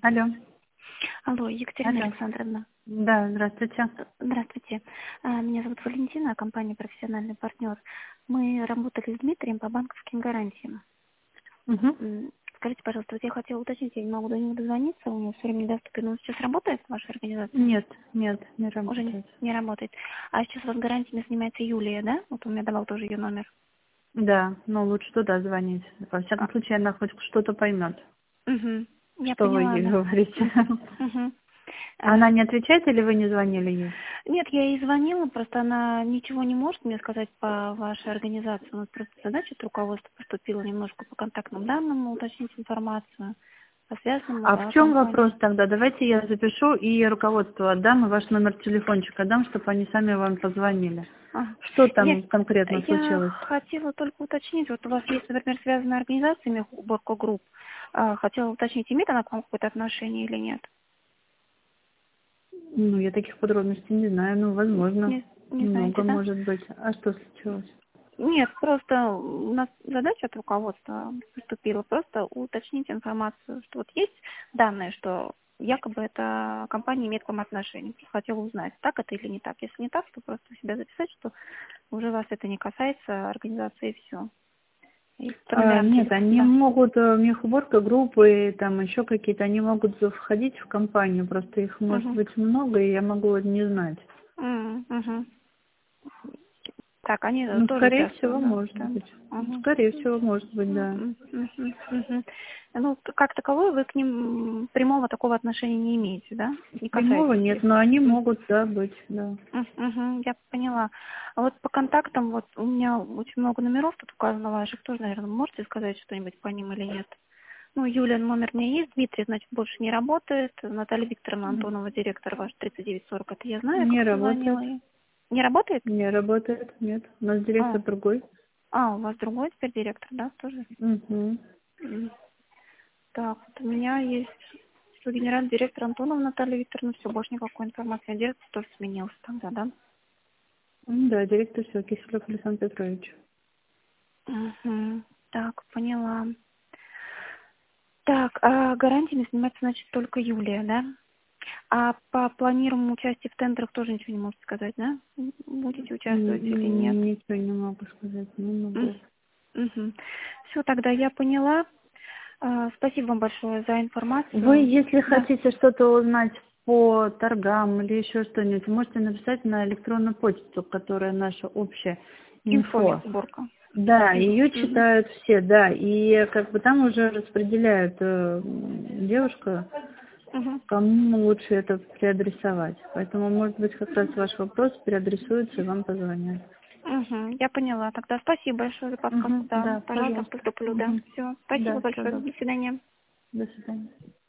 Алло. Алло, Екатерина Алло. Александровна. Да, здравствуйте. Здравствуйте. Меня зовут Валентина, компания «Профессиональный партнер». Мы работали с Дмитрием по банковским гарантиям. Угу. Скажите, пожалуйста, вот я хотела уточнить, я не могу до него дозвониться, у него все время недоступен. Он сейчас работает в вашей организации? Нет, не Уже работает. не работает. А сейчас у вас гарантиями занимается Юлия, да? Вот он мне давал тоже ее номер. Да, но лучше туда звонить. Во всяком А, случае, она хоть что-то поймет, угу. Я что вы поняла, ей да. говорите. Угу. Она не отвечает или вы не звонили ей? Нет, я ей звонила, просто она ничего не может мне сказать по вашей организации. У нас просто задача от руководства поступила немножко по контактным данным, уточнить информацию по связанному А в чем вопрос компании. тогда? Давайте я запишу и руководству отдам, и ваш номер телефончика отдам, чтобы они сами вам позвонили. А, Что Нет, там конкретно я случилось? хотела только уточнить, вот у вас есть, например, связанная организациями уборка групп. Хотела уточнить, имеет она к вам какое-то отношение или нет? Ну, я таких подробностей не знаю, ну, возможно, Не знаете, много да? может быть. А что случилось? Нет, просто у нас задача от руководства поступила просто уточнить информацию, что вот есть данные, что якобы эта компания имеет к вам отношение. Просто хотела узнать, так это или не так. Если не так, то просто у себя записать, что уже вас это не касается, организации и все. И по номерам Нет, телефона, они да. могут, у них уборка группы, там еще какие-то, они могут входить в компанию, просто их может Угу. быть много, и я могу не знать. Угу. Так, они Ну, тоже скорее всего, участвуют, да? может Там. быть. Угу. Скорее всего, может быть, да. Мгм. Ну, как таковое вы к ним прямого такого отношения не имеете, да? Не Прямого касаетесь нет, их. но они могут, да, быть, да. Я поняла. А вот по контактам, вот у меня очень много номеров тут указано ваших, тоже, наверное, можете сказать что-нибудь по ним или нет? Ну, Юля, номер у меня есть, Дмитрий, значит, больше не работает, Наталья Викторовна Антонова, директор ваш 3940, это я знаю, Не как работает, позвонила ей. Не работает? не работает, нет. У нас А, директор другой. у вас другой теперь директор, да, тоже? Угу. М. Так, вот у меня есть что генеральный директор Антонова Наталья Викторовна, все, больше никакой информации. А директор тоже сменился тогда, да? Да, директор все, Киселев Александр Петрович. Так, поняла. Так, а гарантиями занимается, значит, только Юлия, да? А по планируемому участию в тендерах тоже ничего не можете сказать, да? Будете участвовать или нет? Ничего не могу сказать, не могу. Все, тогда я поняла. Спасибо вам большое за Вы, информацию. если Да, хотите что-то узнать по торгам или еще что-нибудь, можете написать на электронную почту, которая наша общая инфо, инфо. уборка. Да, Инфо. ее читают все, да, и как бы там уже распределяют девушка, Мгм. кому лучше это переадресовать. Поэтому, может быть, как раз ваш вопрос переадресуется и вам позвонят. Я поняла. Тогда спасибо большое за подсказку. Да, Да, пожалуйста, пожалуйста. поступлю, да. Все. Спасибо Да, все большое. добро. До свидания. До свидания.